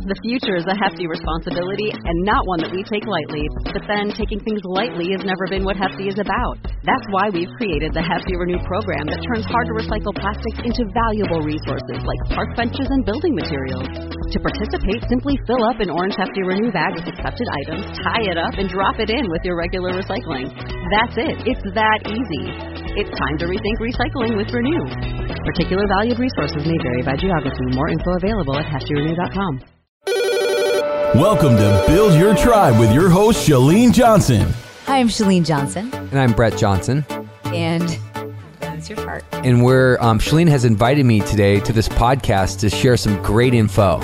The future is a hefty responsibility and not one that we take lightly. But then taking things lightly has never been what Hefty is about. That's why we've created the Hefty Renew program that turns hard-to-recycle plastics into valuable resources like park benches and building materials. To participate, simply fill up an orange Hefty Renew bag with accepted items, tie it up, and drop it in with your regular recycling. That's it. It's that easy. It's time to rethink recycling with Renew. Particular valued resources may vary by geography. More info available at heftyrenew.com. Welcome to Build Your Tribe with your host, Chalene Johnson. Hi, I'm Chalene Johnson. And I'm Brett Johnson. And that's your part. And Chalene has invited me today to this podcast to share some great info.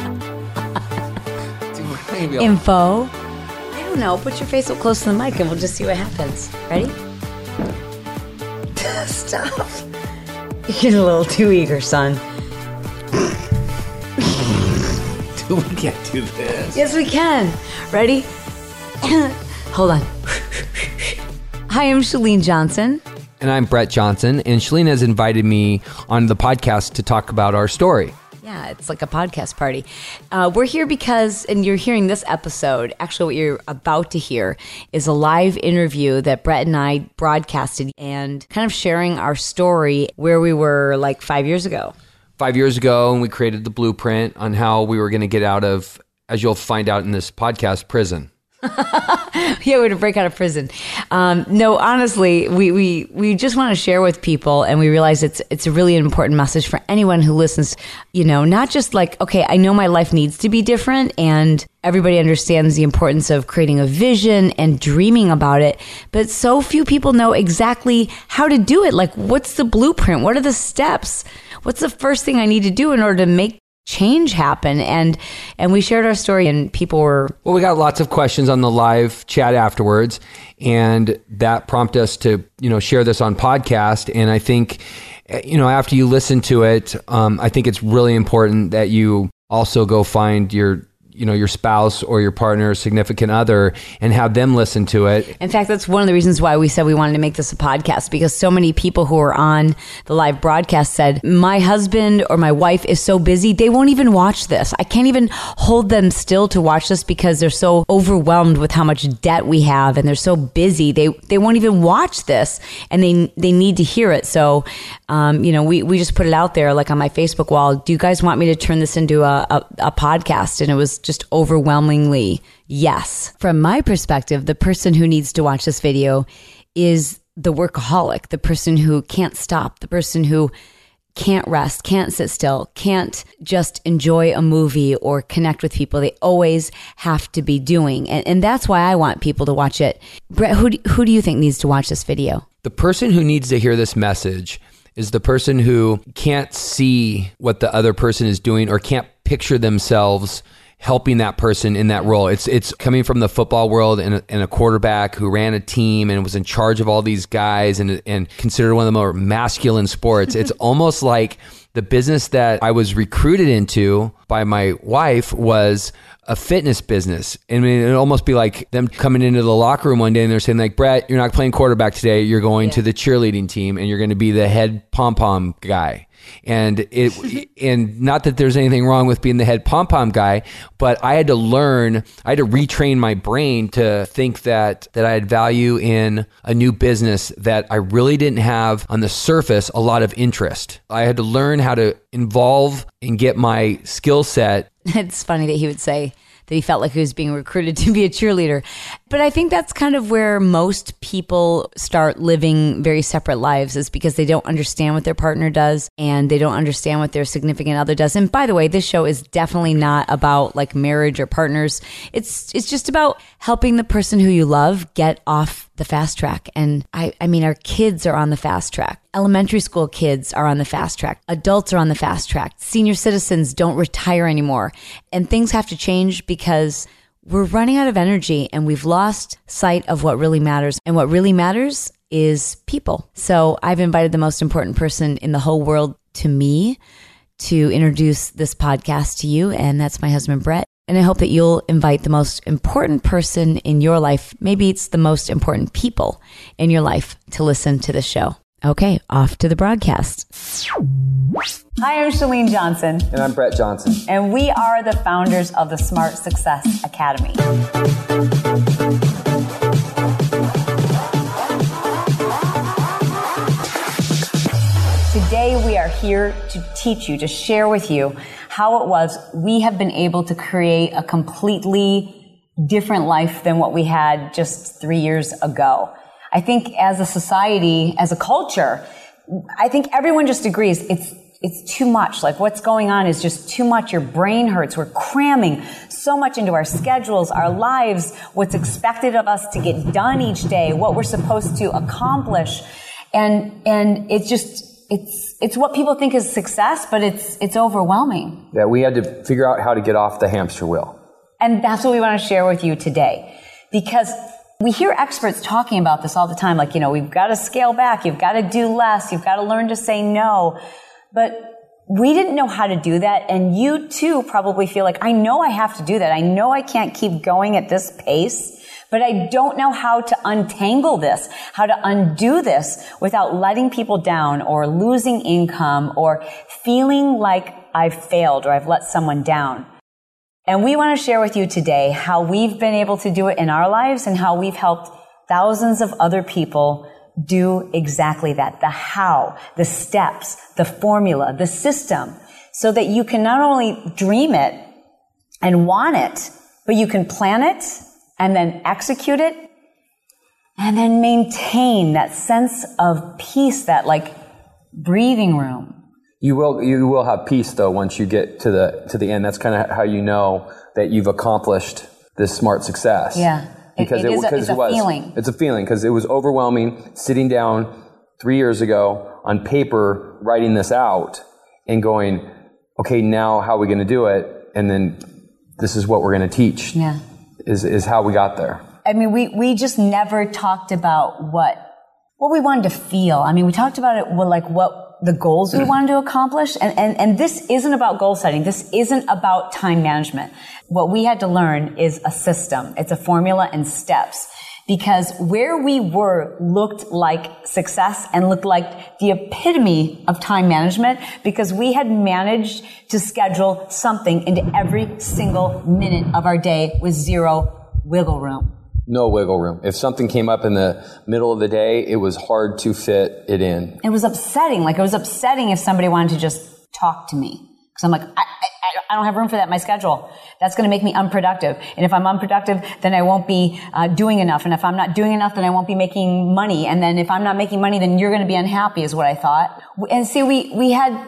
Info? I don't know. Put your face up close to the mic and we'll just see what happens. Ready? Stop. You're getting a little too eager, son. We can't do this. Yes, we can. Ready? Hold on. Hi, I'm Chalene Johnson. And I'm Brett Johnson. And Chalene has invited me on the podcast to talk about our story. Yeah, it's like a podcast party. We're here because, and you're hearing this episode, actually what you're about to hear is a live interview that Brett and I broadcasted and kind of sharing our story where we were like 5 years ago. 5 years ago, and we created the blueprint on how we were going to get out of, as you'll find out in this podcast, prison. Yeah, we're to break out of prison. No, honestly, we just want to share with people, and we realize it's a really important message for anyone who listens. You know, not just like, okay, I know my life needs to be different, and everybody understands the importance of creating a vision and dreaming about it, but so few people know exactly how to do it. Like, what's the blueprint? What are the steps? What's the first thing I need to do in order to make change happen? And we shared our story, and people were... Well, we got lots of questions on the live chat afterwards, and that prompted us to, share this on podcast. And I think, after you listen to it, I think it's really important that you also go find your spouse or your partner or significant other and have them listen to it. In fact, that's one of the reasons why we said we wanted to make this a podcast, because so many people who were on the live broadcast said, my husband or my wife is so busy, they won't even watch this. I can't even hold them still to watch this because they're so overwhelmed with how much debt we have, and they're so busy. They won't even watch this, and they need to hear it. So, we just put it out there, like on my Facebook wall. Do you guys want me to turn this into a podcast? And it was just overwhelmingly yes. From my perspective, the person who needs to watch this video is the workaholic, the person who can't stop, the person who can't rest, can't sit still, can't just enjoy a movie or connect with people. They always have to be doing. And that's why I want people to watch it. Brett, who do you think needs to watch this video? The person who needs to hear this message is the person who can't see what the other person is doing or can't picture themselves helping that person in that role. It's coming from the football world and a quarterback who ran a team and was in charge of all these guys and considered one of the more masculine sports. It's almost like the business that I was recruited into by my wife was a fitness business. I mean, it'd almost be like them coming into the locker room one day and they're saying like, Brett, you're not playing quarterback today. You're going to the cheerleading team and you're going to be the head pom-pom guy. And and not that there's anything wrong with being the head pom-pom guy, but I had to retrain my brain to think that I had value in a new business that I really didn't have on the surface a lot of interest. I had to learn how to involve and get my skill set. It's funny that he would say that he felt like he was being recruited to be a cheerleader. But I think that's kind of where most people start living very separate lives, is because they don't understand what their partner does and they don't understand what their significant other does. And by the way, this show is definitely not about like marriage or partners. It's just about helping the person who you love get off the fast track. And I mean, our kids are on the fast track. Elementary school kids are on the fast track. Adults are on the fast track. Senior citizens don't retire anymore. And things have to change because we're running out of energy and we've lost sight of what really matters. And what really matters is people. So I've invited the most important person in the whole world to me to introduce this podcast to you. And that's my husband, Brett. And I hope that you'll invite the most important person in your life. Maybe it's the most important people in your life to listen to the show. Okay, off to the broadcast. Hi, I'm Chalene Johnson. And I'm Brett Johnson. And we are the founders of the Smart Success Academy. Today we are here to teach you, to share with you how it was we have been able to create a completely different life than what we had just 3 years ago. I think as a society, as a culture, I think everyone just agrees it's too much. Like what's going on is just too much. Your brain hurts. We're cramming so much into our schedules, our lives, what's expected of us to get done each day, what we're supposed to accomplish. And it's just, it's what people think is success, but it's overwhelming. Yeah, we had to figure out how to get off the hamster wheel. And that's what we want to share with you today. Because we hear experts talking about this all the time, like, we've got to scale back, you've got to do less, you've got to learn to say no. But we didn't know how to do that, and you too probably feel like, I know I have to do that, I know I can't keep going at this pace, but I don't know how to untangle this, how to undo this without letting people down or losing income or feeling like I've failed or I've let someone down. And we want to share with you today how we've been able to do it in our lives and how we've helped thousands of other people do exactly that. The how, the steps, the formula, the system, so that you can not only dream it and want it, but you can plan it and then execute it and then maintain that sense of peace, that like breathing room. You will have peace though once you get to the end. That's kind of how you know that you've accomplished this smart success. Yeah, because it's a feeling. It's a feeling because it was overwhelming sitting down 3 years ago on paper, writing this out and going, okay, now how are we going to do it? And then this is what we're going to teach. Yeah, is how we got there. I mean, we just never talked about what we wanted to feel. I mean, we talked about it like what the goals we wanted to accomplish. And this isn't about goal setting. This isn't about time management. What we had to learn is a system. It's a formula and steps. Because where we were looked like success and looked like the epitome of time management, because we had managed to schedule something into every single minute of our day with zero wiggle room. No wiggle room. If something came up in the middle of the day, it was hard to fit it in. It was upsetting. Like, it was upsetting if somebody wanted to just talk to me. Because I'm like, I don't have room for that in my schedule. That's going to make me unproductive. And if I'm unproductive, then I won't be doing enough. And if I'm not doing enough, then I won't be making money. And then if I'm not making money, then you're going to be unhappy, is what I thought. And see, we had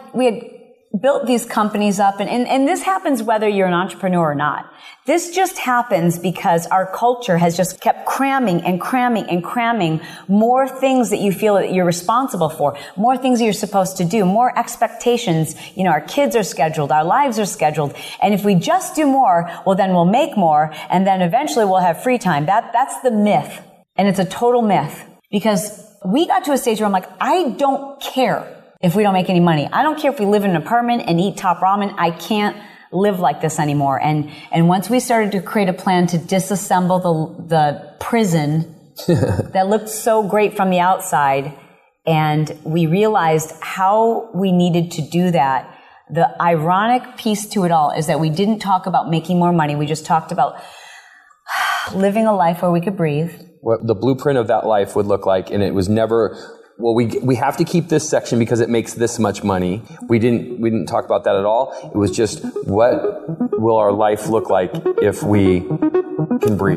built these companies up, and this happens whether you're an entrepreneur or not. This just happens because our culture has just kept cramming and cramming and cramming more things that you feel that you're responsible for, more things that you're supposed to do, more expectations. Our kids are scheduled, our lives are scheduled, and if we just do more, well, then we'll make more, and then eventually we'll have free time. That's the myth, and it's a total myth, because we got to a stage where I'm like, I don't care if we don't make any money. I don't care if we live in an apartment and eat top ramen. I can't live like this anymore. And once we started to create a plan to disassemble the prison that looked so great from the outside, and we realized how we needed to do that, the ironic piece to it all is that we didn't talk about making more money. We just talked about living a life where we could breathe. What the blueprint of that life would look like, and it was never, well, we have to keep this section because it makes this much money. We didn't talk about that at all. It was just, what will our life look like if we can breathe?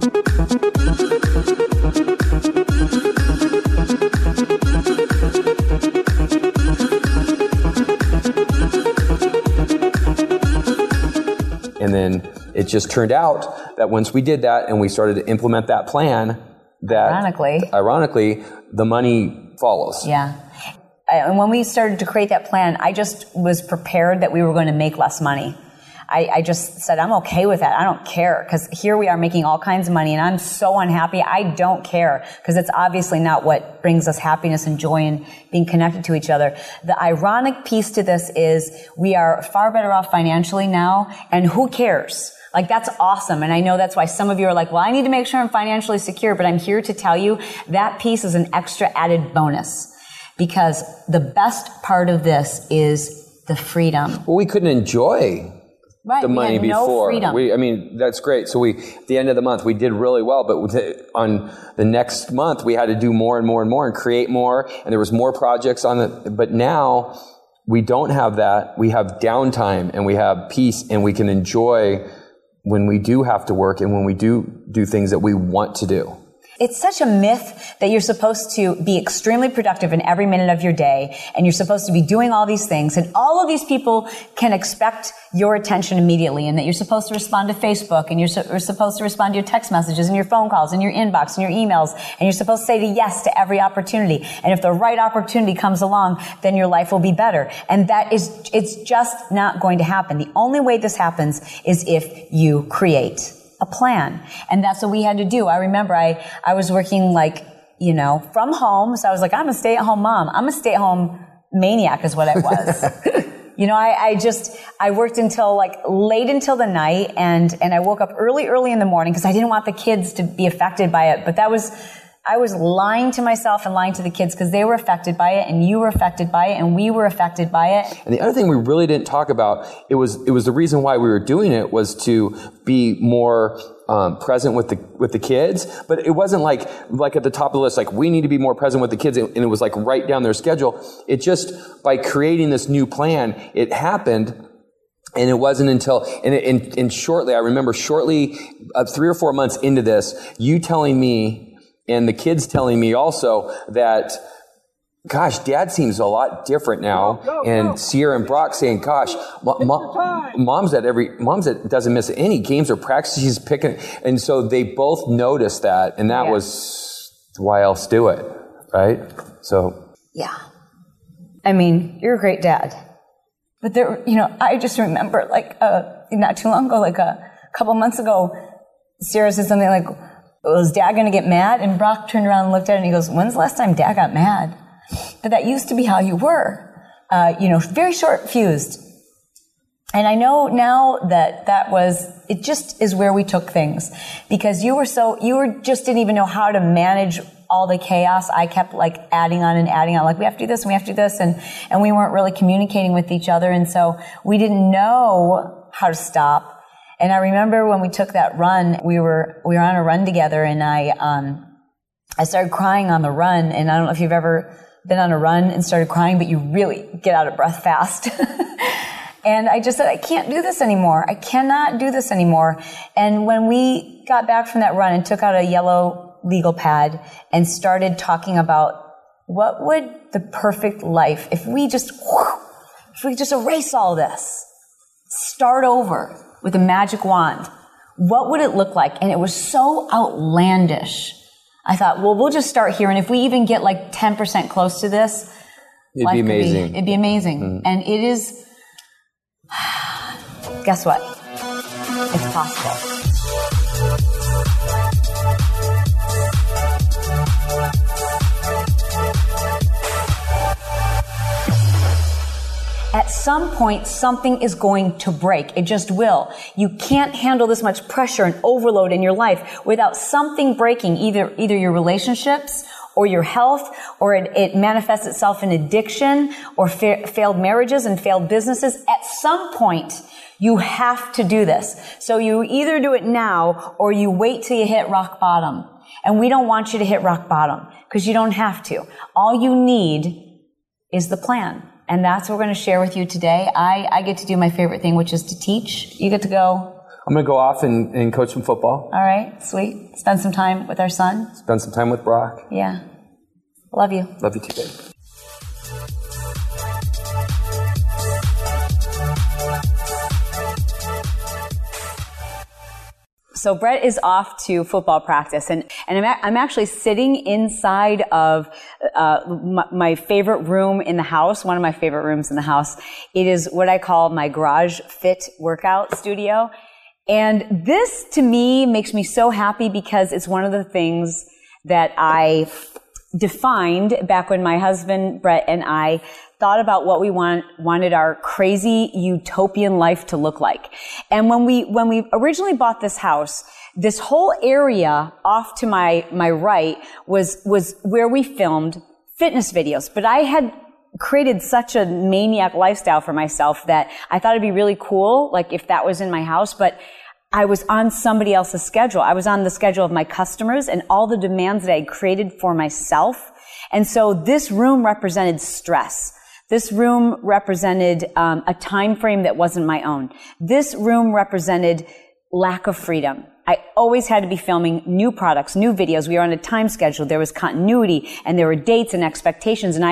And then it just turned out that once we did that and we started to implement that plan, that ironically, the money follows. Yeah. And when we started to create that plan, I just was prepared that we were going to make less money. I just said, I'm okay with that. I don't care, because here we are making all kinds of money and I'm so unhappy. I don't care, because it's obviously not what brings us happiness and joy and being connected to each other. The ironic piece to this is we are far better off financially now, and who cares? Like, that's awesome. And I know that's why some of you are like, well, I need to make sure I'm financially secure. But I'm here to tell you that piece is an extra added bonus. because the best part of this is the freedom. Well, we couldn't enjoy the money before. No freedom. That's great. So at the end of the month, we did really well, but on the next month, we had to do more and more and more and create more, and there was more projects on it. But now we don't have that. We have downtime and we have peace, and we can enjoy when we do have to work and when we do things that we want to do. It's such a myth that you're supposed to be extremely productive in every minute of your day, and you're supposed to be doing all these things, and all of these people can expect your attention immediately, and that you're supposed to respond to Facebook, and you're supposed to respond to your text messages and your phone calls and your inbox and your emails, and you're supposed to say yes to every opportunity. And if the right opportunity comes along, then your life will be better. And it's just not going to happen. The only way this happens is if you create a plan. And that's what we had to do. I remember I was working from home. So I was like, I'm a stay-at-home mom. I'm a stay-at-home maniac is what I was. I worked until late until the night, and I woke up early in the morning because I didn't want the kids to be affected by it. But I was lying to myself and lying to the kids because they were affected by it, and you were affected by it, and we were affected by it. And the other thing we really didn't talk about, it was the reason why we were doing it was to be more present with the kids, but it wasn't like at the top of the list, we need to be more present with the kids, and it was right down their schedule. It just, by creating this new plan, it happened. And it wasn't until, and shortly, I remember 3 or 4 months into this, you telling me, and the kids telling me also that, gosh, Dad seems a lot different now. And Sierra and Brock saying, gosh, Mom's at doesn't miss any games or practices. She's picking. And so they both noticed that. And that was, why else do it? Right? So. Yeah. You're a great dad. But I just remember not too long ago, a couple months ago, Sierra said something like, was Dad going to get mad? And Brock turned around and looked at it and he goes, when's the last time Dad got mad? But that used to be how you were, very short fused. And I know now it just is where we took things, because you just didn't even know how to manage all the chaos. I kept adding on and adding on, we have to do this and we have to do this. And we weren't really communicating with each other. And so we didn't know how to stop. And I remember when we took that run, we were on a run together, and I started crying on the run. And I don't know if you've ever been on a run and started crying, but you really get out of breath fast. And I just said, I can't do this anymore. I cannot do this anymore. And when we got back from that run and took out a yellow legal pad and started talking about what would the perfect life, if we just erase all this, start over with a magic wand, what would it look like? And it was so outlandish. I thought, well, we'll just start here. And if we even get 10% close to this, it'd be amazing. It'd be amazing. Mm-hmm. And it is, guess what? It's possible. At some point, something is going to break. It just will. You can't handle this much pressure and overload in your life without something breaking, either your relationships or your health, or it manifests itself in addiction or failed marriages and failed businesses. At some point, you have to do this. So you either do it now or you wait till you hit rock bottom. And we don't want you to hit rock bottom because you don't have to. All you need is the plan. And that's what we're going to share with you today. I get to do my favorite thing, which is to teach. You get to go. I'm going to go off and coach some football. All right. Sweet. Spend some time with our son. Spend some time with Brock. Yeah. Love you. Love you too, babe. So Brett is off to football practice, and I'm actually sitting inside of my favorite room in the house, one of my favorite rooms in the house. It is what I call my garage fit workout studio. And this, to me, makes me so happy because it's one of the things that I defined back when my husband, Brett, and I thought about what we wanted our crazy utopian life to look like. And when we originally bought this house, this whole area off to my right was where we filmed fitness videos, but I had created such a maniac lifestyle for myself that I thought it'd be really cool, like if that was in my house, but I was on somebody else's schedule. I was on the schedule of my customers and all the demands that I had created for myself. And so this room represented stress. This room represented a time frame that wasn't my own. This room represented lack of freedom. I always had to be filming new products, new videos. We were on a time schedule. There was continuity and there were dates and expectations. And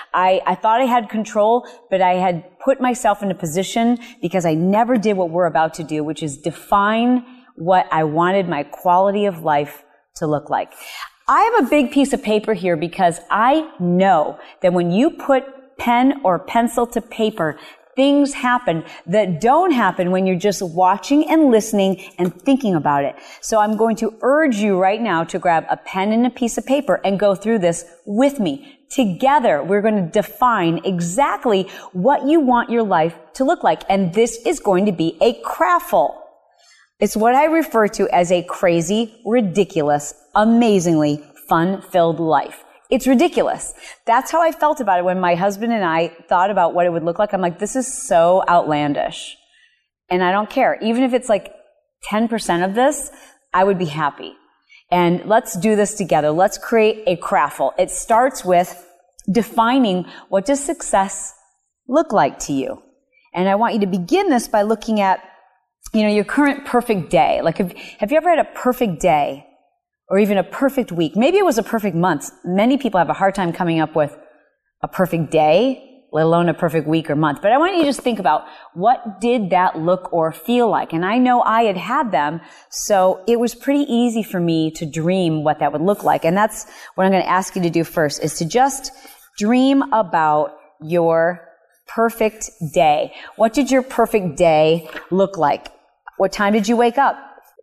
I thought I had control, but I had put myself in a position because I never did what we're about to do, which is define what I wanted my quality of life to look like. I have a big piece of paper here because I know that when you put pen or pencil to paper, things happen that don't happen when you're just watching and listening and thinking about it. So I'm going to urge you right now to grab a pen and a piece of paper and go through this with me. Together, we're going to define exactly what you want your life to look like. And this is going to be a craftful. It's what I refer to as a crazy, ridiculous, amazingly fun-filled life. It's ridiculous. That's how I felt about it when my husband and I thought about what it would look like. I'm like, this is so outlandish. And I don't care. Even if it's like 10% of this, I would be happy. And let's do this together. Let's create a craftful. It starts with defining what does success look like to you. And I want you to begin this by looking at, your current perfect day. Like, have you ever had a perfect day? Or even a perfect week. Maybe it was a perfect month. Many people have a hard time coming up with a perfect day, let alone a perfect week or month. But I want you to just think about what did that look or feel like. And I know I had them, so it was pretty easy for me to dream what that would look like. And that's what I'm going to ask you to do first, is to just dream about your perfect day. What did your perfect day look like? What time did you wake up?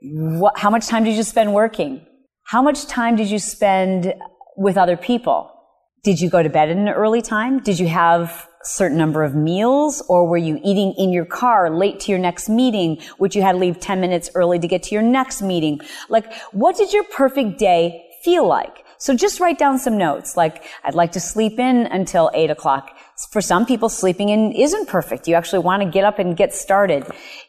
How much time did you spend working? How much time did you spend with other people? Did you go to bed at an early time? Did you have a certain number of meals? Or were you eating in your car late to your next meeting, which you had to leave 10 minutes early to get to your next meeting? Like, what did your perfect day feel like? So just write down some notes. Like, I'd like to sleep in until 8 o'clock. For some people, sleeping in isn't perfect. You actually want to get up and get started.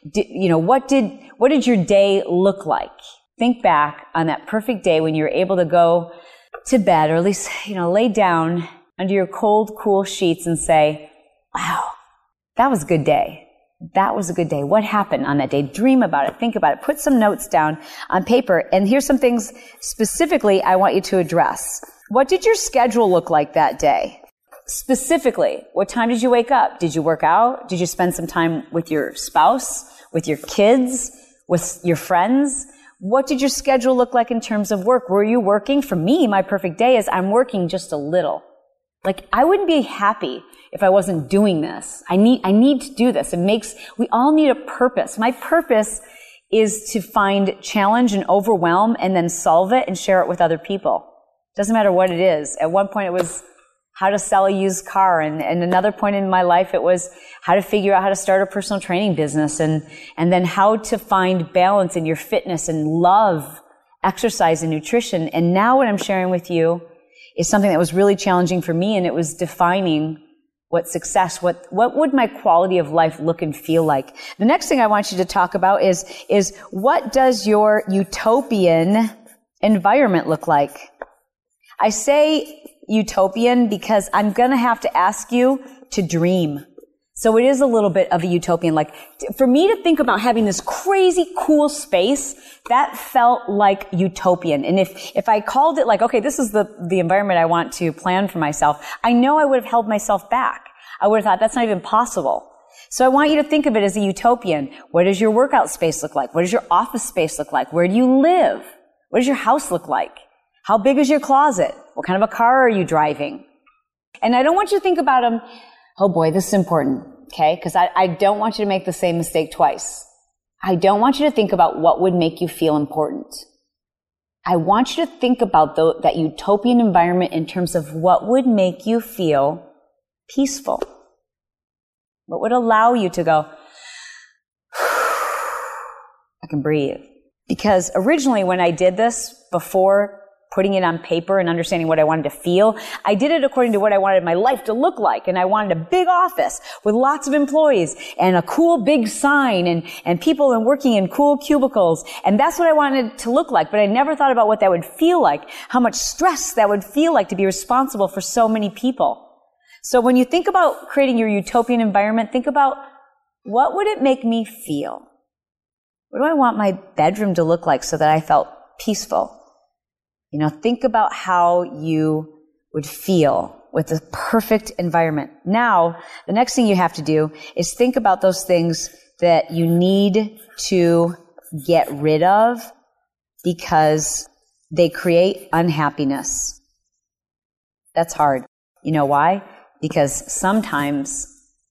What did your day look like? Think back on that perfect day when you were able to go to bed, or at least, lay down under your cold, cool sheets and say, wow, that was a good day. That was a good day. What happened on that day? Dream about it. Think about it. Put some notes down on paper. And here's some things specifically I want you to address. What did your schedule look like that day? Specifically, what time did you wake up? Did you work out? Did you spend some time with your spouse, with your kids, with your friends? What did your schedule look like in terms of work? Were you working? For me, my perfect day is I'm working just a little. Like, I wouldn't be happy if I wasn't doing this. I need to do this. We all need a purpose. My purpose is to find challenge and overwhelm and then solve it and share it with other people. Doesn't matter what it is. At one point it was how to sell a used car. And another point in my life, it was how to figure out how to start a personal training business and then how to find balance in your fitness and love, exercise and nutrition. And now what I'm sharing with you is something that was really challenging for me, and it was defining what success, what would my quality of life look and feel like. The next thing I want you to talk about is what does your utopian environment look like? I say utopian because I'm going to have to ask you to dream. So it is a little bit of a utopian. Like, for me to think about having this crazy cool space, that felt like utopian. And if I called it like, okay, this is the environment I want to plan for myself, I know I would have held myself back. I would have thought that's not even possible. So I want you to think of it as a utopian. What does your workout space look like? What does your office space look like? Where do you live? What does your house look like? How big is your closet? What kind of a car are you driving? And I don't want you to think about them, oh boy, this is important, okay? Because I don't want you to make the same mistake twice. I don't want you to think about what would make you feel important. I want you to think about that utopian environment in terms of what would make you feel peaceful. What would allow you to go, I can breathe. Because originally when I did this, before putting it on paper and understanding what I wanted to feel. I did it according to what I wanted my life to look like. And I wanted a big office with lots of employees and a cool big sign and people and working in cool cubicles. And that's what I wanted it to look like. But I never thought about what that would feel like, how much stress that would feel like to be responsible for so many people. So when you think about creating your utopian environment, think about what would it make me feel? What do I want my bedroom to look like so that I felt peaceful? Think about how you would feel with the perfect environment. Now, the next thing you have to do is think about those things that you need to get rid of because they create unhappiness. That's hard. You know why? Because sometimes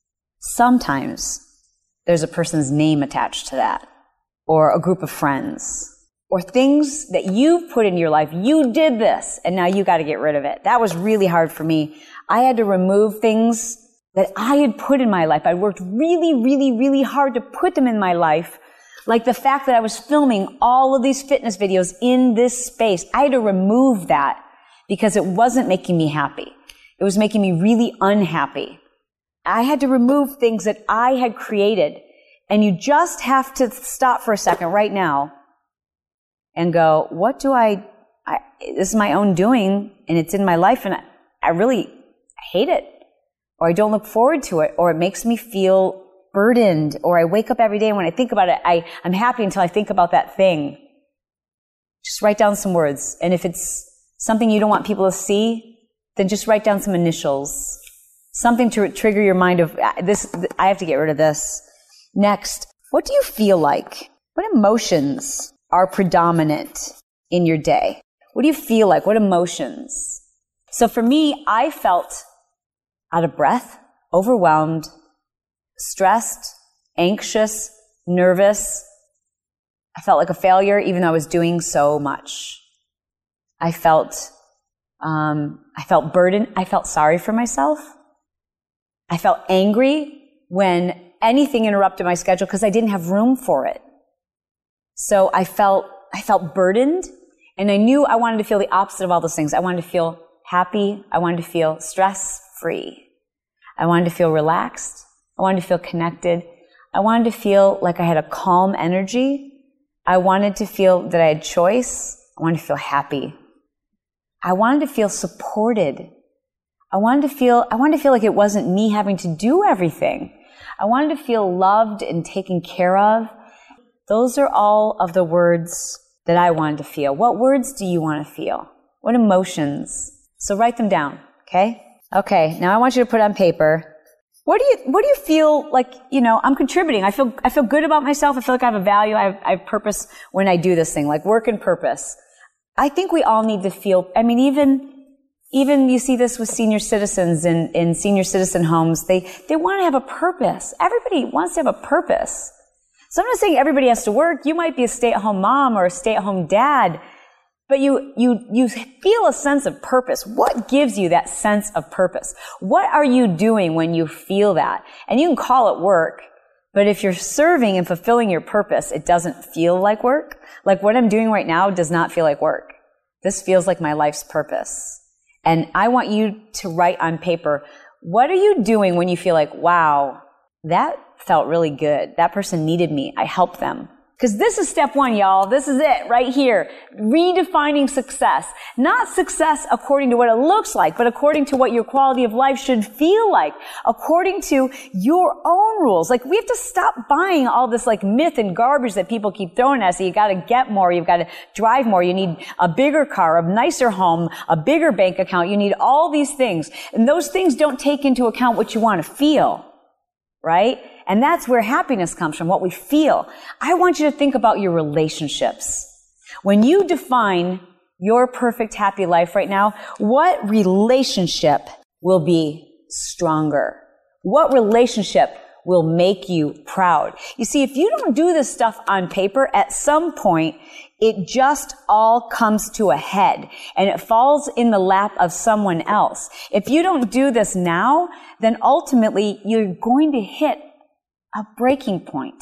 there's a person's name attached to that, or a group of friends, or things that you've put into your life. You did this, and now you got to get rid of it. That was really hard for me. I had to remove things that I had put in my life. I worked really, really, really hard to put them in my life. Like the fact that I was filming all of these fitness videos in this space. I had to remove that because it wasn't making me happy. It was making me really unhappy. I had to remove things that I had created. And you just have to stop for a second right now and go, what do this is my own doing, and it's in my life, and I really hate it, or I don't look forward to it, or it makes me feel burdened, or I wake up every day and when I think about it, I'm happy until I think about that thing. Just write down some words. And if it's something you don't want people to see, then just write down some initials. Something to trigger your mind of, this, I have to get rid of this. Next, what do you feel like? What emotions are predominant in your day? What do you feel like? What emotions? So for me, I felt out of breath, overwhelmed, stressed, anxious, nervous. I felt like a failure even though I was doing so much. I felt burdened. I felt sorry for myself. I felt angry when anything interrupted my schedule because I didn't have room for it. So I felt burdened, and I knew I wanted to feel the opposite of all those things. I wanted to feel happy. I wanted to feel stress-free. I wanted to feel relaxed. I wanted to feel connected. I wanted to feel like I had a calm energy. I wanted to feel that I had choice. I wanted to feel happy. I wanted to feel supported. I wanted to feel like it wasn't me having to do everything. I wanted to feel loved and taken care of. Those are all of the words that I wanted to feel. What words do you want to feel? What emotions? So write them down, okay? Okay, now I want you to put on paper. What do you feel like, I'm contributing. I feel good about myself. I feel like I have a value. I have purpose when I do this thing, like work and purpose. I think we all need to feel, even you see this with senior citizens in senior citizen homes. They want to have a purpose. Everybody wants to have a purpose. So I'm not saying everybody has to work. You might be a stay-at-home mom or a stay-at-home dad, but you feel a sense of purpose. What gives you that sense of purpose? What are you doing when you feel that? And you can call it work, but if you're serving and fulfilling your purpose, it doesn't feel like work. Like what I'm doing right now does not feel like work. This feels like my life's purpose. And I want you to write on paper, what are you doing when you feel like, wow, that felt really good. That person needed me. I helped them. Because this is step one, y'all. This is it right here. Redefining success. Not success according to what it looks like, but according to what your quality of life should feel like. According to your own rules. Like, we have to stop buying all this like myth and garbage that people keep throwing at us. You gotta get more. You've gotta drive more. You need a bigger car, a nicer home, a bigger bank account. You need all these things. And those things don't take into account what you want to feel. Right? And that's where happiness comes from, what we feel. I want you to think about your relationships. When you define your perfect happy life right now, what relationship will be stronger? What relationship will make you proud? You see, if you don't do this stuff on paper, at some point, it just all comes to a head and it falls in the lap of someone else. If you don't do this now, then ultimately you're going to hit a breaking point.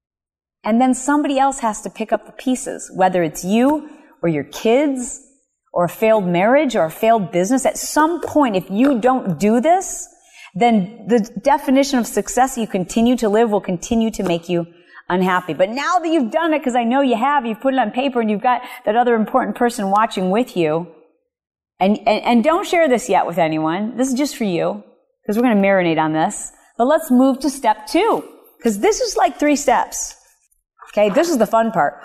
And then somebody else has to pick up the pieces, whether it's you or your kids or a failed marriage or a failed business. At some point, if you don't do this, then the definition of success that you continue to live will continue to make you unhappy. But now that you've done it, because I know you have, you've put it on paper and you've got that other important person watching with you, and don't share this yet with anyone. This is just for you, because we're going to marinate on this. But let's move to step 2, because this is like 3 steps. Okay, this is the fun part.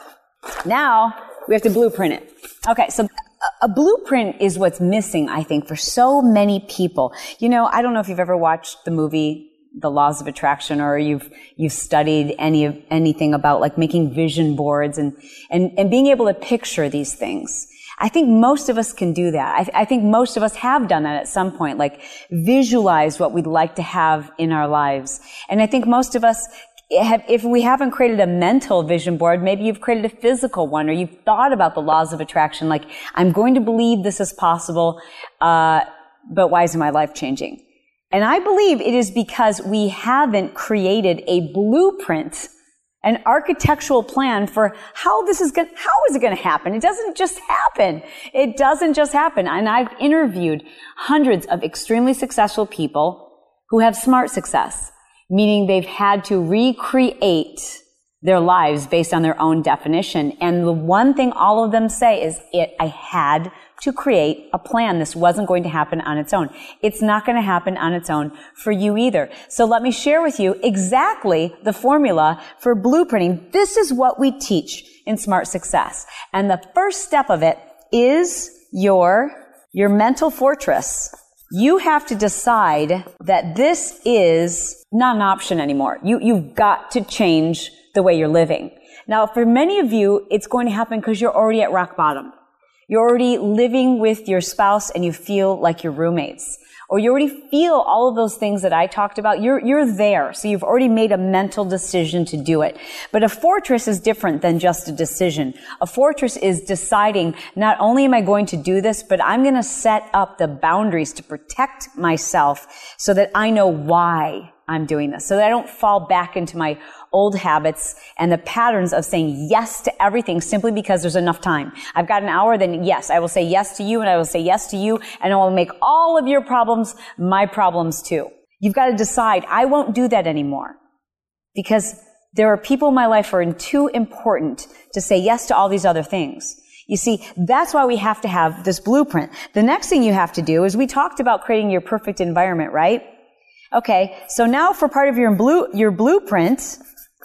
Now, we have to blueprint it. Okay, so a blueprint is what's missing, I think, for so many people. You know, I don't know if you've ever watched the movie The Laws of Attraction, or you've studied anything about like making vision boards and being able to picture these things. I think most of us can do that. I think most of us have done that at some point, like visualize what we'd like to have in our lives. And I think most of us have, if we haven't created a mental vision board, maybe you've created a physical one, or you've thought about the laws of attraction, like, I'm going to believe this is possible, but why isn't my life changing? And I believe it is because we haven't created a blueprint, an architectural plan for how is it going to happen? It doesn't just happen. It doesn't just happen. And I've interviewed hundreds of extremely successful people who have smart success, meaning they've had to recreate their lives based on their own definition. And the one thing all of them say is, I had to create a plan. This wasn't going to happen on its own. It's not going to happen on its own for you either. So let me share with you exactly the formula for blueprinting. This is what we teach in Smart Success. And the first step of it is your mental fortress. You have to decide that this is not an option anymore. You've got to change the way you're living. Now, for many of you, it's going to happen because you're already at rock bottom. You're already living with your spouse and you feel like you're roommates. Or you already feel all of those things that I talked about. You're there. So you've already made a mental decision to do it. But a fortress is different than just a decision. A fortress is deciding, not only am I going to do this, but I'm going to set up the boundaries to protect myself so that I know why I'm doing this. So that I don't fall back into my old habits and the patterns of saying yes to everything simply because there's enough time. I've got an hour, then yes, I will say yes to you, and I will say yes to you, and I will make all of your problems my problems too. You've got to decide, I won't do that anymore, because there are people in my life who are too important to say yes to all these other things. You see, that's why we have to have this blueprint. The next thing you have to do is, we talked about creating your perfect environment, right? Okay, so now for part of your blueprint,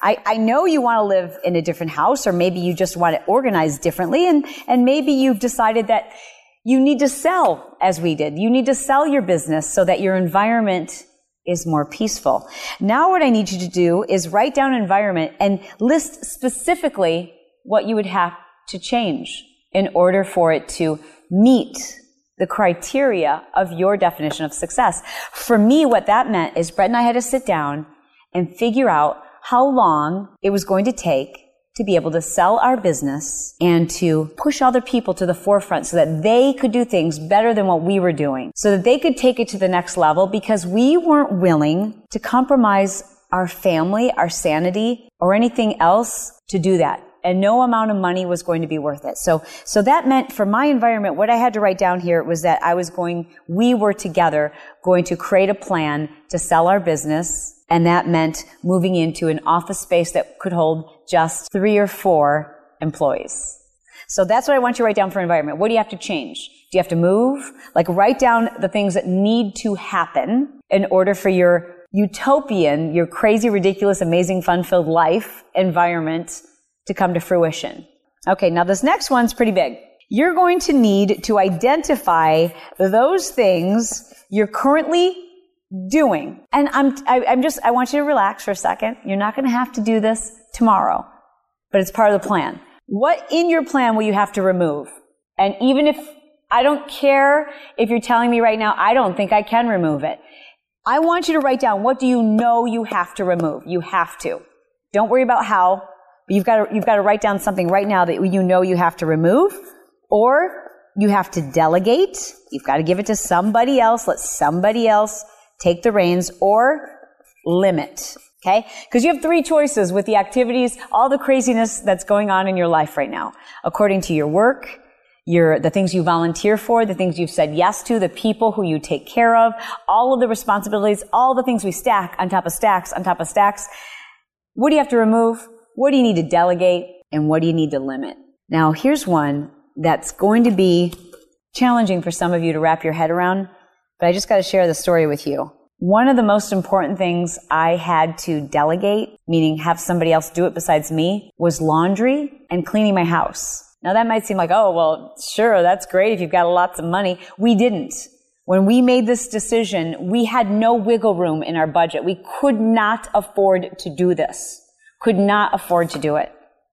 I know you want to live in a different house, or maybe you just want it organized differently, and maybe you've decided that you need to sell, as we did. You need to sell your business so that your environment is more peaceful. Now what I need you to do is write down an environment and list specifically what you would have to change in order for it to meet the criteria of your definition of success. For me, what that meant is Brett and I had to sit down and figure out how long it was going to take to be able to sell our business and to push other people to the forefront so that they could do things better than what we were doing, so that they could take it to the next level, because we weren't willing to compromise our family, our sanity, or anything else to do that. And no amount of money was going to be worth it. So that meant for my environment, what I had to write down here was that we were together going to create a plan to sell our business. And that meant moving into an office space that could hold just 3 or 4 employees. So that's what I want you to write down for environment. What do you have to change? Do you have to move? Like, write down the things that need to happen in order for your utopian, your crazy, ridiculous, amazing, fun-filled life environment to come to fruition. Okay, now this next one's pretty big. You're going to need to identify those things you're currently doing. And I want you to relax for a second. You're not going to have to do this tomorrow, but it's part of the plan. What in your plan will you have to remove? And even if, I don't care if you're telling me right now, I don't think I can remove it. I want you to write down, what do you know you have to remove? You have to. Don't worry about how, but you've got to write down something right now that you know you have to remove, or you have to delegate. You've got to give it to somebody else. Let somebody else take the reins, or limit. Okay? Because you have 3 choices with the activities, all the craziness that's going on in your life right now. According to your work, the things you volunteer for, the things you've said yes to, the people who you take care of, all of the responsibilities, all the things we stack on top of stacks on top of stacks. What do you have to remove? What do you need to delegate? And what do you need to limit? Now, here's one that's going to be challenging for some of you to wrap your head around, but I just got to share the story with you. One of the most important things I had to delegate, meaning have somebody else do it besides me, was laundry and cleaning my house. Now that might seem like, oh, well, sure, that's great if you've got lots of money. We didn't. When we made this decision, we had no wiggle room in our budget. We could not afford to do this. Could not afford to do it.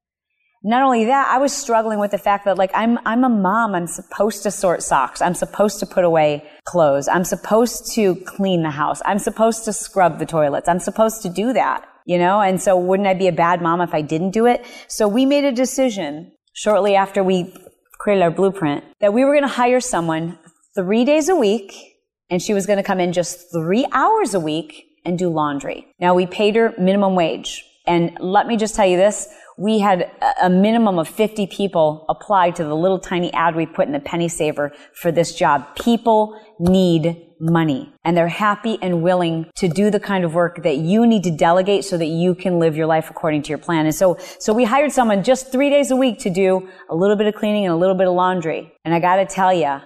Not only that, I was struggling with the fact that, like, I'm a mom. I'm supposed to sort socks. I'm supposed to put away clothes. I'm supposed to clean the house. I'm supposed to scrub the toilets. I'm supposed to do that, you know? And so wouldn't I be a bad mom if I didn't do it? So we made a decision shortly after we created our blueprint that we were going to hire someone 3 days a week, and she was going to come in just 3 hours a week and do laundry. Now, we paid her minimum wage. And let me just tell you this, we had a minimum of 50 people apply to the little tiny ad we put in the Penny Saver for this job. People need money, and they're happy and willing to do the kind of work that you need to delegate so that you can live your life according to your plan. And so we hired someone just 3 days a week to do a little bit of cleaning and a little bit of laundry. And I got to tell you,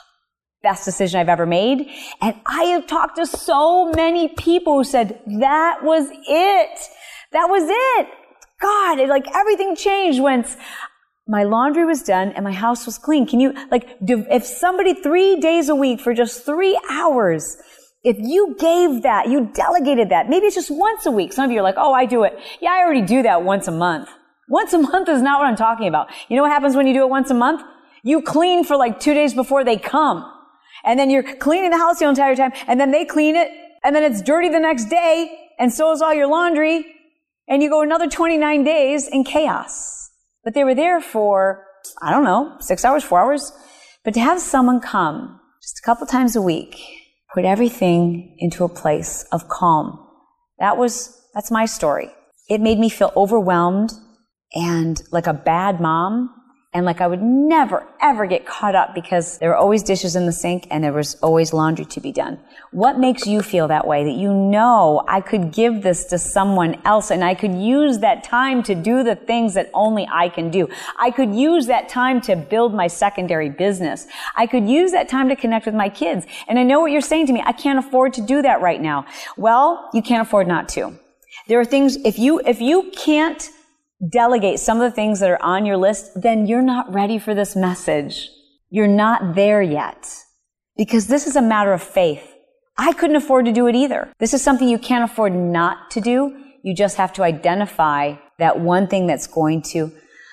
best decision I've ever made. And I have talked to so many people who said, that was it. That was it. God, everything changed once my laundry was done and my house was clean. Can you, if somebody 3 days a week for just 3 hours, if you gave that, you delegated that, maybe it's just once a week. Some of you are like, oh, I do it. Yeah, I already do that once a month. Once a month is not what I'm talking about. You know what happens when you do it once a month? You clean for 2 days before they come. And then you're cleaning the house the entire time, and then they clean it, and then it's dirty the next day, and so is all your laundry. And you go another 29 days in chaos. But they were there for, 6 hours, 4 hours. But to have someone come just a couple times a week, put everything into a place of calm. That's my story. It made me feel overwhelmed and like a bad mom. And like I would never, ever get caught up because there were always dishes in the sink and there was always laundry to be done. What makes you feel that way? That you know I could give this to someone else and I could use that time to do the things that only I can do. I could use that time to build my secondary business. I could use that time to connect with my kids. And I know what you're saying to me. I can't afford to do that right now. Well, you can't afford not to. There are things, if you can't delegate some of the things that are on your list, then you're not ready for this message. You're not there yet. Because this is a matter of faith. I couldn't afford to do it either. This is something you can't afford not to do. You just have to identify that one thing that's going to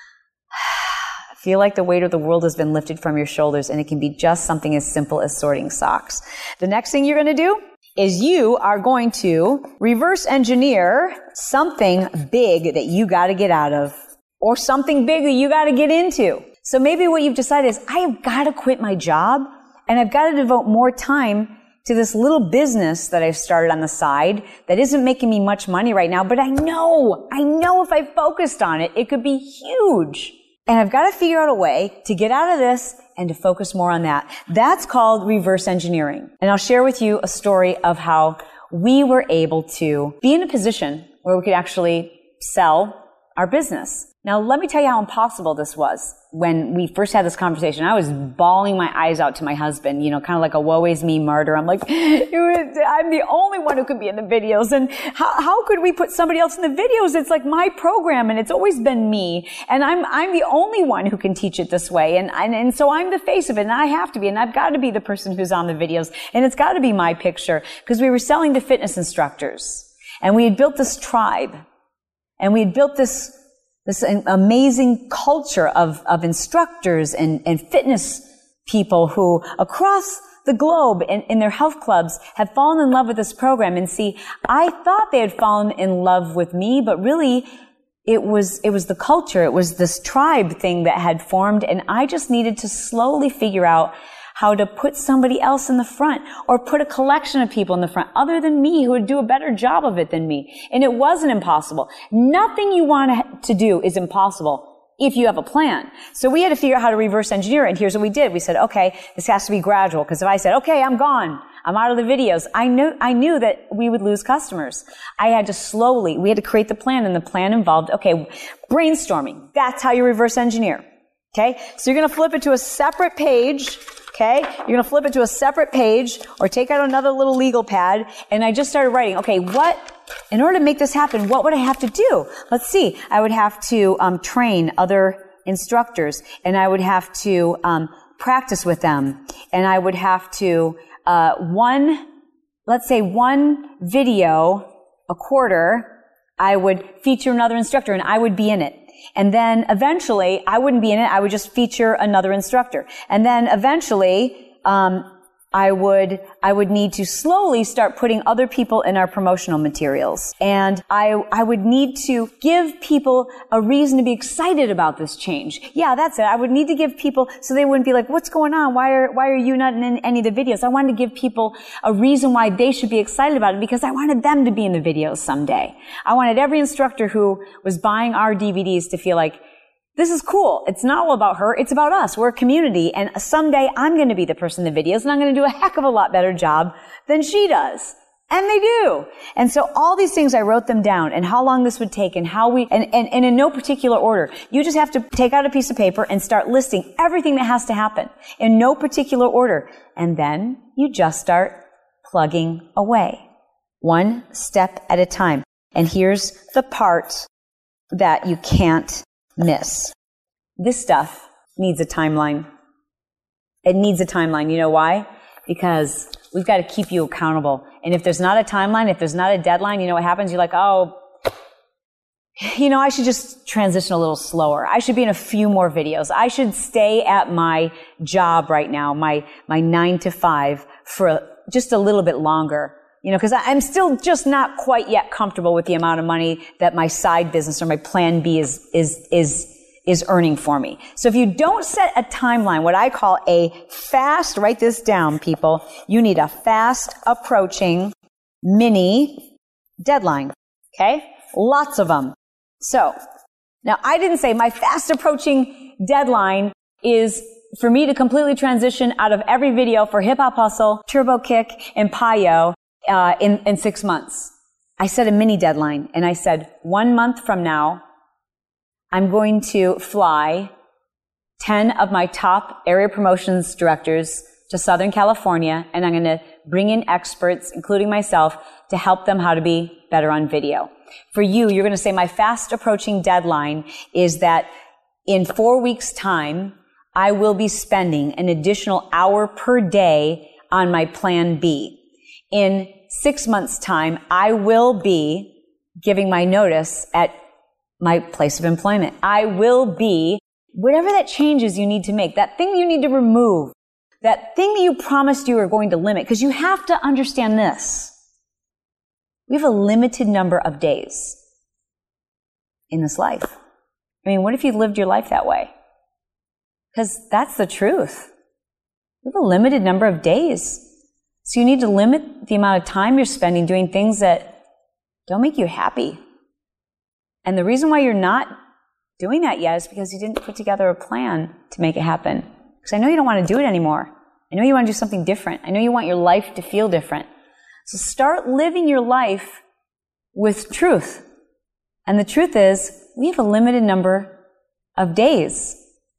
feel like the weight of the world has been lifted from your shoulders, and it can be just something as simple as sorting socks. The next thing you're going to do is you are going to reverse engineer something big that you got to get out of, or something big that you got to get into. So maybe what you've decided is, I have got to quit my job and I've got to devote more time to this little business that I've started on the side that isn't making me much money right now, but I know if I focused on it, it could be huge. And I've got to figure out a way to get out of this and to focus more on that. That's called reverse engineering. And I'll share with you a story of how we were able to be in a position where we could actually sell our business. Now, let me tell you how impossible this was. When we first had this conversation, I was bawling my eyes out to my husband, kind of like a woe is me martyr. I'm like, I'm the only one who could be in the videos. And how could we put somebody else in the videos? It's like my program and it's always been me. And I'm the only one who can teach it this way. And so I'm the face of it and I have to be. And I've got to be the person who's on the videos. And it's got to be my picture because we were selling to fitness instructors. And we had built this tribe. And we had built this amazing culture of instructors and fitness people who across the globe in their health clubs have fallen in love with this program. And see, I thought they had fallen in love with me, but really it was the culture. It was this tribe thing that had formed. And I just needed to slowly figure out how to put somebody else in the front or put a collection of people in the front other than me who would do a better job of it than me. And it wasn't impossible. Nothing you want to do is impossible if you have a plan. So we had to figure out how to reverse engineer it. And here's what we did. We said, okay, this has to be gradual. Because if I said, okay, I'm gone, I'm out of the videos, I knew that we would lose customers. We had to create the plan, and the plan involved, okay, brainstorming. That's how you reverse engineer. Okay? So you're going to flip it to a separate page. Okay? You're going to flip it to a separate page or take out another little legal pad. And I just started writing, okay, in order to make this happen, what would I have to do? Let's see. I would have to train other instructors, and I would have to practice with them, and I would have to one video a quarter, I would feature another instructor, and I would be in it. And then eventually, I wouldn't be in it. I would just feature another instructor. And then eventually, I would need to slowly start putting other people in our promotional materials. And I would need to give people a reason to be excited about this change. Yeah, that's it. I would need to give people, so they wouldn't be like, what's going on? Why are you not in any of the videos? I wanted to give people a reason why they should be excited about it, because I wanted them to be in the videos someday. I wanted every instructor who was buying our DVDs to feel like, this is cool. It's not all about her. It's about us. We're a community. And someday I'm going to be the person in the videos, and I'm going to do a heck of a lot better job than she does. And they do. And so all these things, I wrote them down, and how long this would take, and and in no particular order. You just have to take out a piece of paper and start listing everything that has to happen in no particular order. And then you just start plugging away, one step at a time. And here's the part that you can't miss. This stuff needs a timeline. It needs a timeline. You know why? Because we've got to keep you accountable. And if there's not a timeline, if there's not a deadline, you know what happens? You're like, oh, I should just transition a little slower. I should be in a few more videos. I should stay at my job right now, my 9 to 5 for just a little bit longer. Because I'm still just not quite yet comfortable with the amount of money that my side business or my plan B is earning for me. So if you don't set a timeline, what I call write this down, people, you need a fast approaching mini deadline. Okay? Lots of them. So, now I didn't say my fast approaching deadline is for me to completely transition out of every video for Hip Hop Hustle, Turbo Kick, and Payo in 6 months. I set a mini deadline, and I said 1 month from now, I'm going to fly 10 of my top area promotions directors to Southern California, and I'm going to bring in experts, including myself, to help them how to be better on video. For you, you're going to say my fast approaching deadline is that in 4 weeks' time, I will be spending an additional hour per day on my plan B. In 6 months' time, I will be giving my notice at my place of employment. I will be, whatever that changes you need to make, that thing you need to remove, that thing that you promised you were going to limit, because you have to understand this. We have a limited number of days in this life. I mean, what if you lived your life that way? Because that's the truth. We have a limited number of days. So you need to limit the amount of time you're spending doing things that don't make you happy. And the reason why you're not doing that yet is because you didn't put together a plan to make it happen. Because I know you don't want to do it anymore. I know you want to do something different. I know you want your life to feel different. So start living your life with truth. And the truth is, we have a limited number of days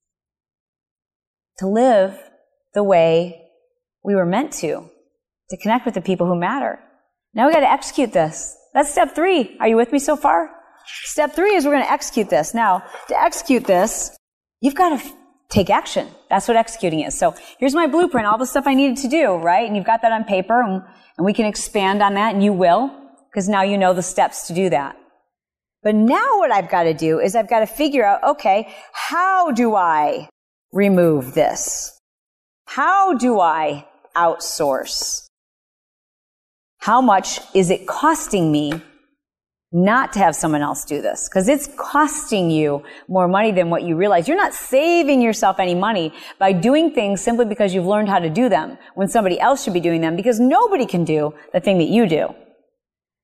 to live the way we were meant to connect with the people who matter. Now we got to execute this. That's step 3. Are you with me so far? Step 3 is we're going to execute this. Now, to execute this, you've got to take action. That's what executing is. So here's my blueprint, all the stuff I needed to do, right? And you've got that on paper, and we can expand on that, and you will, because now you know the steps to do that. But now what I've got to do is I've got to figure out, okay, how do I remove this? How do I outsource? How much is it costing me not to have someone else do this? Because it's costing you more money than what you realize. You're not saving yourself any money by doing things simply because you've learned how to do them when somebody else should be doing them, because nobody can do the thing that you do.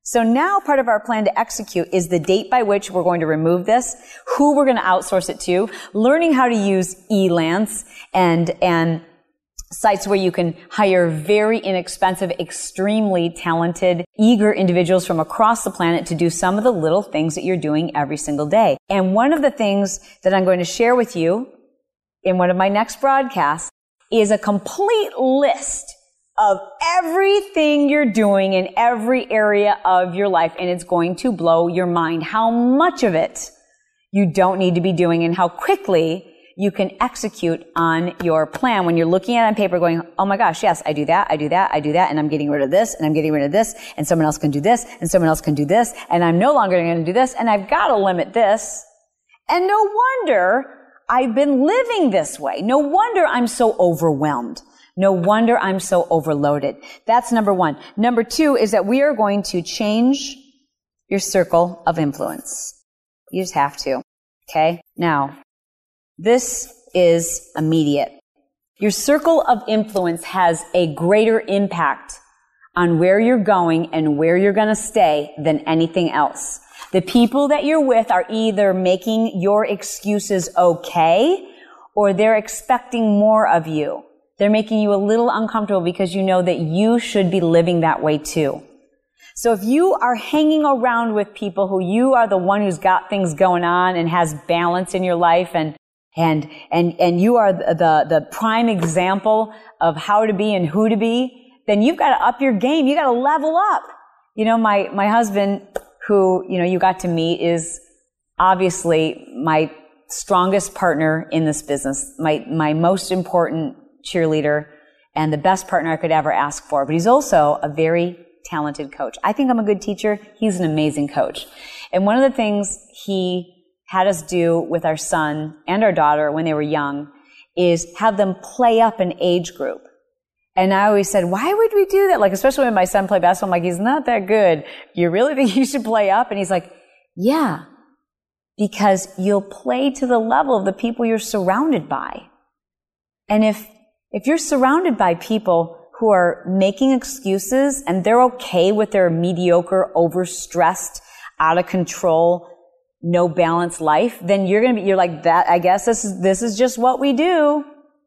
So now part of our plan to execute is the date by which we're going to remove this, who we're going to outsource it to, learning how to use Elance and sites where you can hire very inexpensive, extremely talented, eager individuals from across the planet to do some of the little things that you're doing every single day. And one of the things that I'm going to share with you in one of my next broadcasts is a complete list of everything you're doing in every area of your life, and it's going to blow your mind how much of it you don't need to be doing and how quickly you can execute on your plan when you're looking at it on paper going, oh my gosh, yes, I do that, and I'm getting rid of this, and I'm getting rid of this, and someone else can do this, and someone else can do this, and I'm no longer going to do this, and I've got to limit this. And no wonder I've been living this way. No wonder I'm so overwhelmed. No wonder I'm so overloaded. That's number one. Number two is that we are going to change your circle of influence. You just have to. Okay? Now, this is immediate. Your circle of influence has a greater impact on where you're going and where you're going to stay than anything else. The people that you're with are either making your excuses okay, or they're expecting more of you. They're making you a little uncomfortable because you know that you should be living that way too. So if you are hanging around with people who you are the one who's got things going on and has balance in your life and you are the prime example of how to be and who to be, then you've got to up your game. You got to level up. You know, my husband, who, you know, you got to meet, is obviously my strongest partner in this business, my most important cheerleader and the best partner I could ever ask for. But he's also a very talented coach. I think I'm a good teacher. He's an amazing coach. And one of the things he had us do with our son and our daughter when they were young is have them play up an age group. And I always said, why would we do that? Like, especially when my son played basketball, I'm like, he's not that good. You really think you should play up? And he's like, yeah, because you'll play to the level of the people you're surrounded by. And if you're surrounded by people who are making excuses and they're okay with their mediocre, overstressed, out of control, no balanced life, then you're like that. I guess this is just what we do.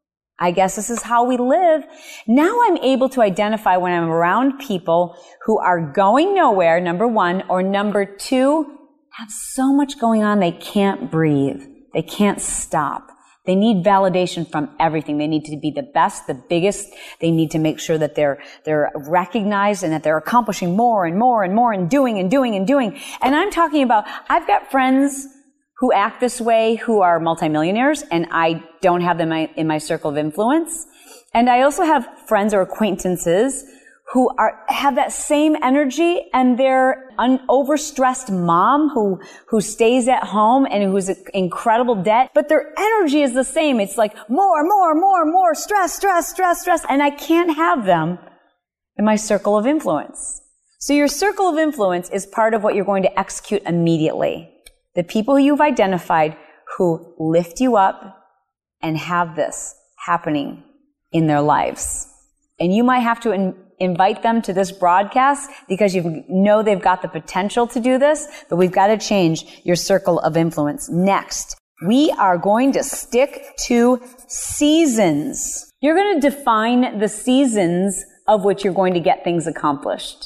I guess this is how we live. Now I'm able to identify when I'm around people who are going nowhere, number one, or number two, have so much going on they can't breathe. They can't stop. They need validation from everything. They need to be the best, the biggest. They need to make sure that they're recognized and that they're accomplishing more and more and more and doing and doing and doing. And I'm talking about, I've got friends who act this way, who are multimillionaires, and I don't have them in my circle of influence. And I also have friends or acquaintances who have that same energy, and they're an overstressed mom who stays at home and who's in incredible debt, but their energy is the same. It's like more, stress. And I can't have them in my circle of influence. So your circle of influence is part of what you're going to execute immediately. The people you've identified who lift you up and have this happening in their lives. And you might have to invite them to this broadcast because you know they've got the potential to do this, but we've got to change your circle of influence. Next, we are going to stick to seasons. You're going to define the seasons of which you're going to get things accomplished.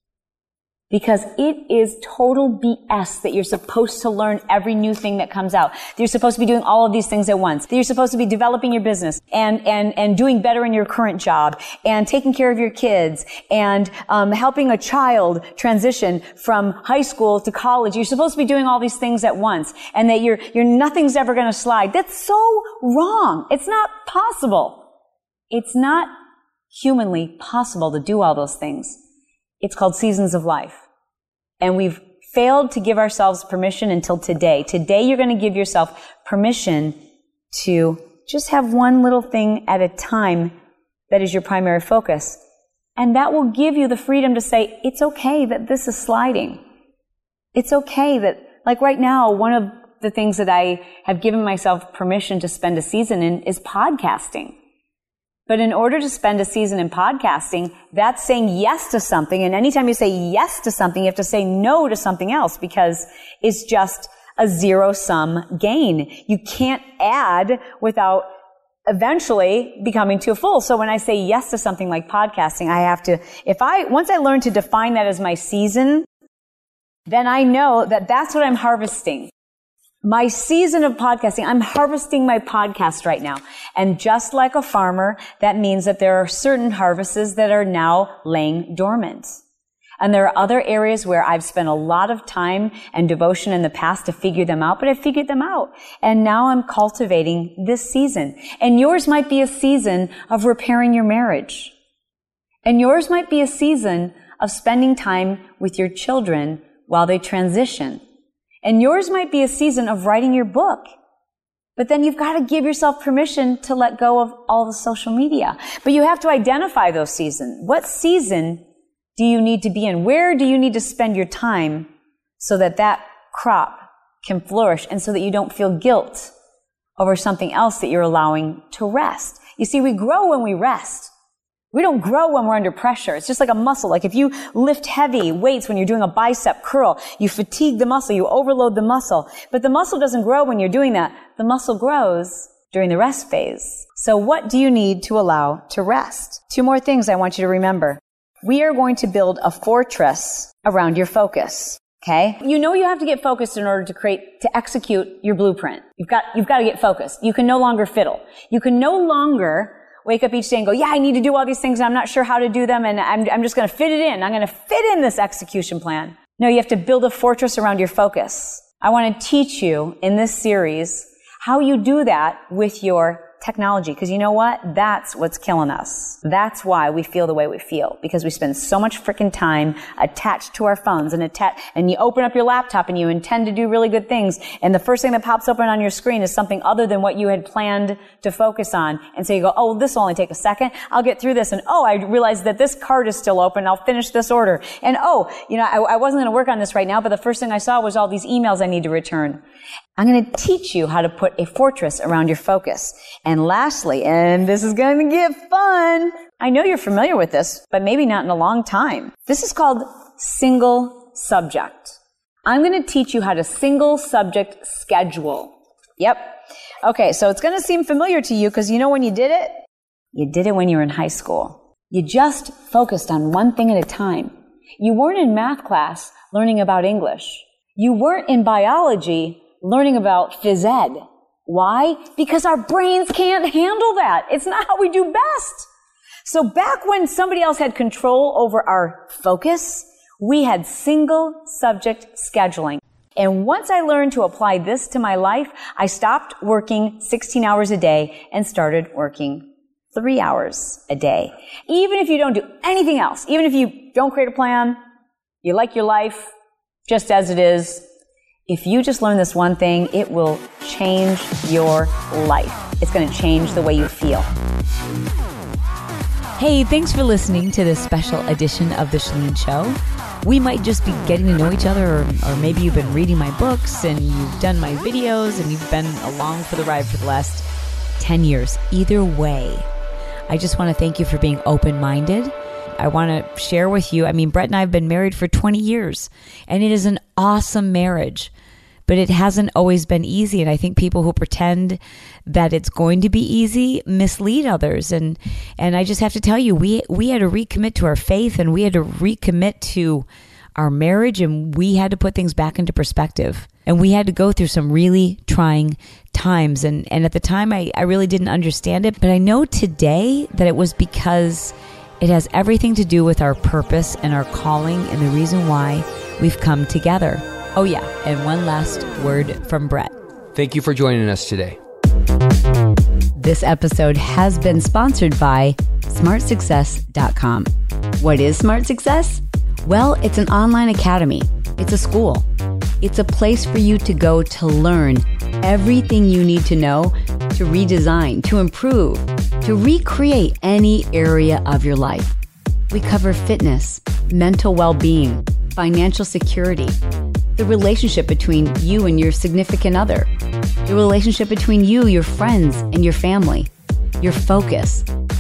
Because it is total BS that you're supposed to learn every new thing that comes out. That you're supposed to be doing all of these things at once. That you're supposed to be developing your business and doing better in your current job and taking care of your kids and helping a child transition from high school to college. You're supposed to be doing all these things at once, and that you're nothing's ever going to slide. That's so wrong. It's not possible. It's not humanly possible to do all those things. It's called seasons of life. And we've failed to give ourselves permission until today. Today, you're going to give yourself permission to just have one little thing at a time that is your primary focus. And that will give you the freedom to say, it's okay that this is sliding. It's okay that, like right now, one of the things that I have given myself permission to spend a season in is podcasting. But in order to spend a season in podcasting, that's saying yes to something. And anytime you say yes to something, you have to say no to something else because it's just a zero-sum gain. You can't add without eventually becoming too full. So when I say yes to something like podcasting, I have to, once I learn to define that as my season, then I know that that's what I'm harvesting. My season of podcasting, I'm harvesting my podcast right now. And just like a farmer, that means that there are certain harvests that are now laying dormant. And there are other areas where I've spent a lot of time and devotion in the past to figure them out, but I figured them out. And now I'm cultivating this season. And yours might be a season of repairing your marriage. And yours might be a season of spending time with your children while they transition. And yours might be a season of writing your book. But then you've got to give yourself permission to let go of all the social media. But you have to identify those seasons. What season do you need to be in? Where do you need to spend your time so that that crop can flourish and so that you don't feel guilt over something else that you're allowing to rest? You see, we grow when we rest. We don't grow when we're under pressure. It's just like a muscle. Like if you lift heavy weights when you're doing a bicep curl, you fatigue the muscle, you overload the muscle. But the muscle doesn't grow when you're doing that. The muscle grows during the rest phase. So what do you need to allow to rest? 2 more things I want you to remember. We are going to build a fortress around your focus. Okay? You know you have to get focused in order to execute your blueprint. You've got to get focused. You can no longer fiddle. You can no longer wake up each day and go, yeah, I need to do all these things and I'm not sure how to do them and I'm just going to fit it in. I'm going to fit in this execution plan. No, you have to build a fortress around your focus. I want to teach you in this series how you do that with your technology. Because you know what? That's what's killing us. That's why we feel the way we feel. Because we spend so much freaking time attached to our phones and you open up your laptop and you intend to do really good things. And the first thing that pops open on your screen is something other than what you had planned to focus on. And so you go, oh, this will only take a second. I'll get through this. And oh, I realized that this card is still open. I'll finish this order. And oh, I wasn't going to work on this right now, but the first thing I saw was all these emails I need to return. I'm going to teach you how to put a fortress around your focus. And lastly, and this is going to get fun. I know you're familiar with this, but maybe not in a long time. This is called single subject. I'm going to teach you how to single subject schedule. Yep. Okay, so it's going to seem familiar to you because you know when you did it? You did it when you were in high school. You just focused on one thing at a time. You weren't in math class learning about English. You weren't in biology learning about phys ed. Why? Because our brains can't handle that. It's not how we do best. So back when somebody else had control over our focus, we had single subject scheduling. And once I learned to apply this to my life, I stopped working 16 hours a day and started working 3 hours a day. Even if you don't do anything else, even if you don't create a plan, you like your life just as it is, if you just learn this one thing, it will change your life. It's going to change the way you feel. Hey, thanks for listening to this special edition of The Chalene Show. We might just be getting to know each other, or maybe you've been reading my books and you've done my videos and you've been along for the ride for the last 10 years. Either way, I just want to thank you for being open-minded. I want to share with you, Brett and I have been married for 20 years, and it is an awesome marriage, but it hasn't always been easy. And I think people who pretend that it's going to be easy mislead others. And I just have to tell you, we had to recommit to our faith, and we had to recommit to our marriage, and we had to put things back into perspective. And we had to go through some really trying times. And at the time, I really didn't understand it, but I know today that it was because it has everything to do with our purpose and our calling and the reason why we've come together. Oh yeah, and one last word from Brett. Thank you for joining us today. This episode has been sponsored by SmartSuccess.com. What is Smart Success? Well, it's an online academy. It's a school. It's a place for you to go to learn everything you need to know to redesign, to improve, to recreate any area of your life. We cover fitness, mental well-being, financial security, the relationship between you and your significant other, the relationship between you, your friends, and your family, your focus,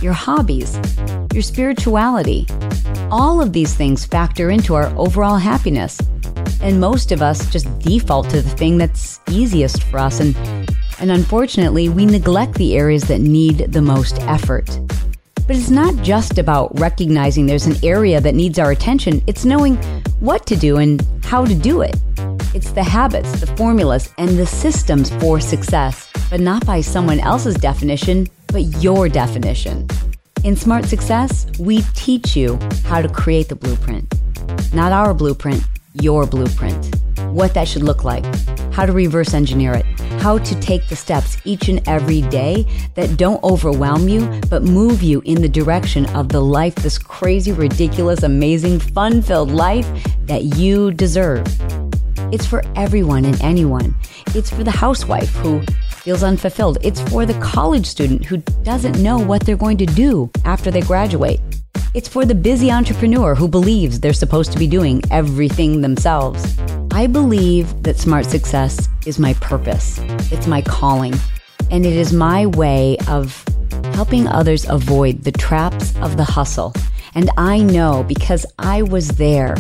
your hobbies, your spirituality. All of these things factor into our overall happiness. And most of us just default to the thing that's easiest for us. And unfortunately, we neglect the areas that need the most effort. But it's not just about recognizing there's an area that needs our attention. It's knowing what to do and how to do it. It's the habits, the formulas, and the systems for success, but not by someone else's definition, but your definition. In Smart Success, we teach you how to create the blueprint. Not our blueprint, your blueprint. What that should look like, how to reverse engineer it, how to take the steps each and every day that don't overwhelm you, but move you in the direction of the life, this crazy, ridiculous, amazing, fun-filled life that you deserve. It's for everyone and anyone. It's for the housewife who feels unfulfilled. It's for the college student who doesn't know what they're going to do after they graduate. It's for the busy entrepreneur who believes they're supposed to be doing everything themselves. I believe that Smart Success is my purpose. It's my calling. And it is my way of helping others avoid the traps of the hustle. And I know because I was there.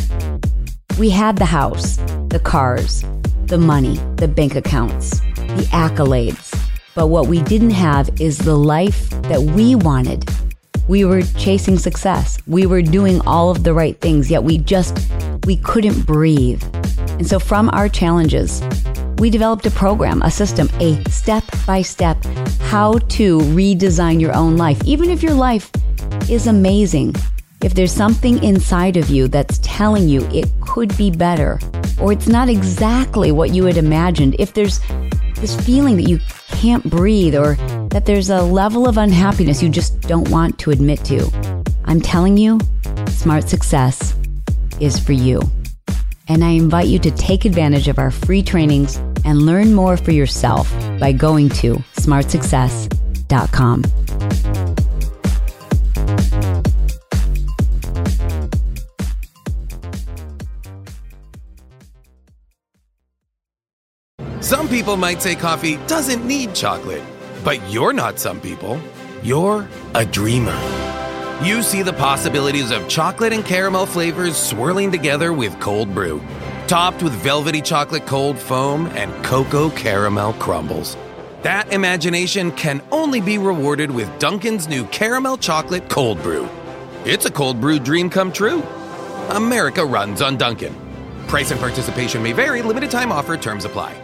We had the house, the cars, the money, the bank accounts, the accolades. But what we didn't have is the life that we wanted. We were chasing success. We were doing all of the right things, yet we couldn't breathe. And so from our challenges, we developed a program, a system, a step-by-step how to redesign your own life. Even if your life is amazing, if there's something inside of you that's telling you it could be better, or it's not exactly what you had imagined, if there's this feeling that you can't breathe, or that there's a level of unhappiness you just don't want to admit to, I'm telling you, Smart Success is for you. And I invite you to take advantage of our free trainings and learn more for yourself by going to smartsuccess.com. Some people might say coffee doesn't need chocolate, but you're not some people. You're a dreamer. You see the possibilities of chocolate and caramel flavors swirling together with cold brew, topped with velvety chocolate cold foam and cocoa caramel crumbles. That imagination can only be rewarded with Dunkin's new caramel chocolate cold brew. It's a cold brew dream come true. America runs on Dunkin'. Price and participation may vary. Limited time offer. Terms apply.